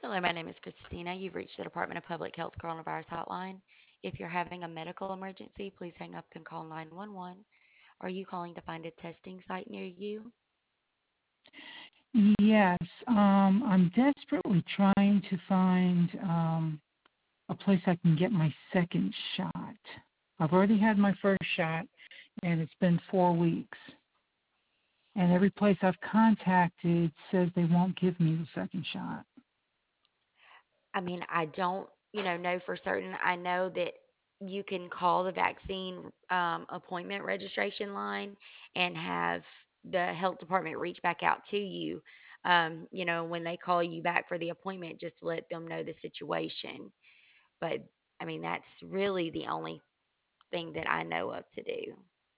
Hello, my name is Christina. You've reached the Department of Public Health Coronavirus Hotline. If you're having a medical emergency, please hang up and call 911. Are you calling to find a testing site near you? Yes, I'm desperately trying to find a place I can get my second shot. I've already had my first shot, and it's been 4 weeks. And every place I've contacted says they won't give me the second shot. I mean, I don't, know for certain. I know that you can call the vaccine appointment registration line and have the health department reach back out to you. When they call you back for the appointment, just to let them know the situation. But I mean, that's really the only thing that I know of to do.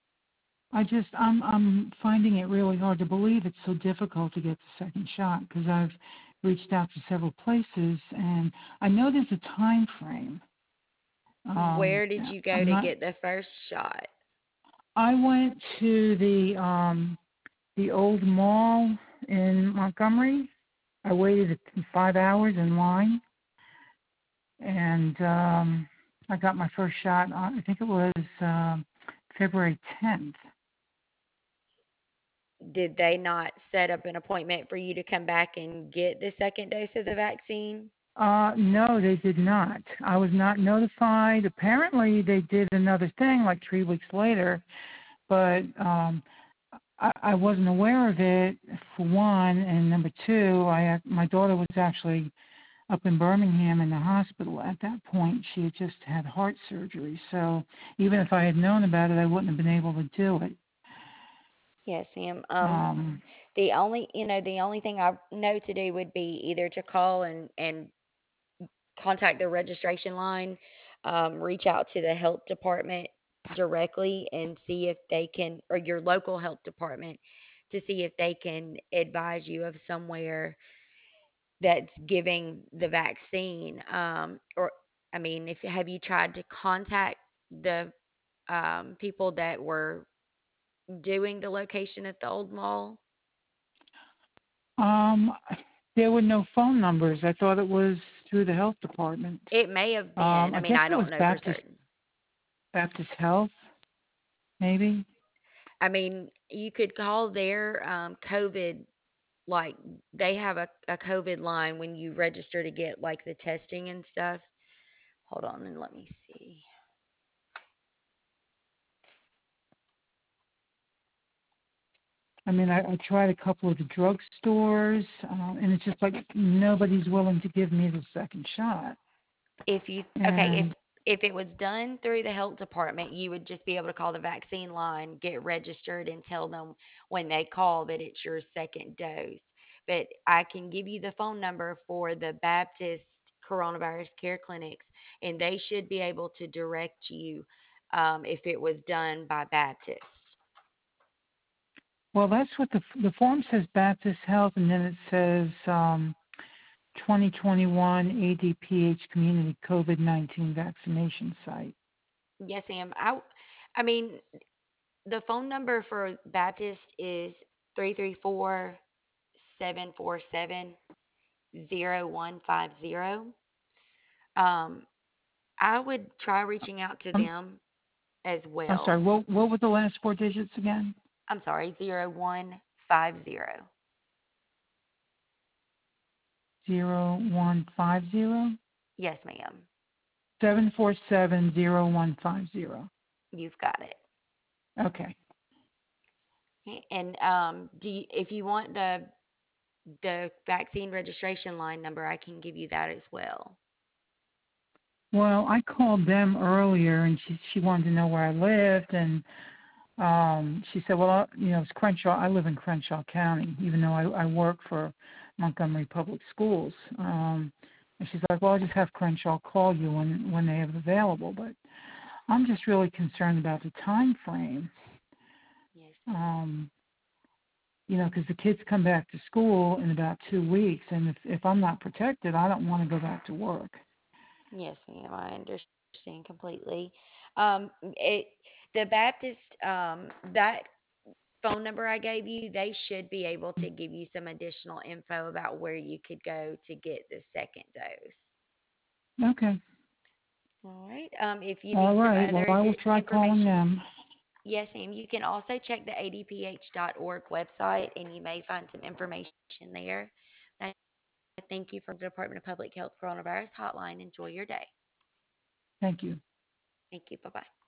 I'm finding it really hard to believe it's so difficult to get the second shot because I've reached out to several places and I know there's a time frame. Um, Where did you go I'm to not. get the first shot? I went to the old mall in Montgomery. I waited 5 hours in line, and I got my first shot. I think it was February 10th. Did they not set up an appointment for you to come back and get the second dose of the vaccine? No, they did not. I was not notified. Apparently, they did another thing like 3 weeks later, but I wasn't aware of it for one, and number two, my daughter was actually up in Birmingham in the hospital. At that point, she had just had heart surgery. So even if I had known about it, I wouldn't have been able to do it. Yes, ma'am. Um, The only thing I know to do would be either to call and contact the registration line, reach out to the health department directly and see if they can, or your local health department, to see if they can advise you of somewhere that's giving the vaccine. Or, I mean, if have you tried to contact the people that were doing the location at the old mall? um, there were no phone numbers. I thought it was through the health department. It may have been. I I mean, guess I it was don't know for certain. Baptist Health, maybe. I mean, you could call their COVID, like they have a COVID line when you register to get like the testing and stuff. Hold on and let me see. I mean, I tried a couple of the drugstores, and it's just like nobody's willing to give me the second shot. If you okay, And if it was done through the health department, you would just be able to call the vaccine line, get registered, and tell them when they call that it's your second dose. But I can give you the phone number for the Baptist Coronavirus Care Clinics, and they should be able to direct you if it was done by Baptist. well, that's what the form says, Baptist Health, and then it says 2021 ADPH Community COVID-19 Vaccination Site. Yes, ma'am. I mean, the phone number for Baptist is 334-747-0150. Um, I would try reaching out to I'm, them as I'm sorry, well. what were the last four digits again? I'm sorry, 0150. 0150 Yes, ma'am. 747-0150. You've got it. Okay. Okay, and if you want the vaccine registration line number, I can give you that as well. Well, I called them earlier, and she wanted to know where I lived, and she said, well, it's Crenshaw. I live in Crenshaw County, even though I work for Montgomery Public Schools. And she's like, well, I'll just have Crenshaw call you when they have it available. But I'm just really concerned about the time frame. Yes, ma'am. Um, because the kids come back to school in about 2 weeks, and if I'm not protected, I don't want to go back to work. Yes, ma'am. I understand completely. It the Baptist that phone number I gave you, they should be able to give you some additional info about where you could go to get the second dose. Okay. All right. If you All need some right. Well, other I will try calling information, them. yes, ma'am. You can also check the adph.org website and you may find some information there. I thank you for the Department of Public Health Coronavirus Hotline. Enjoy your day. Thank you. Thank you. Bye bye.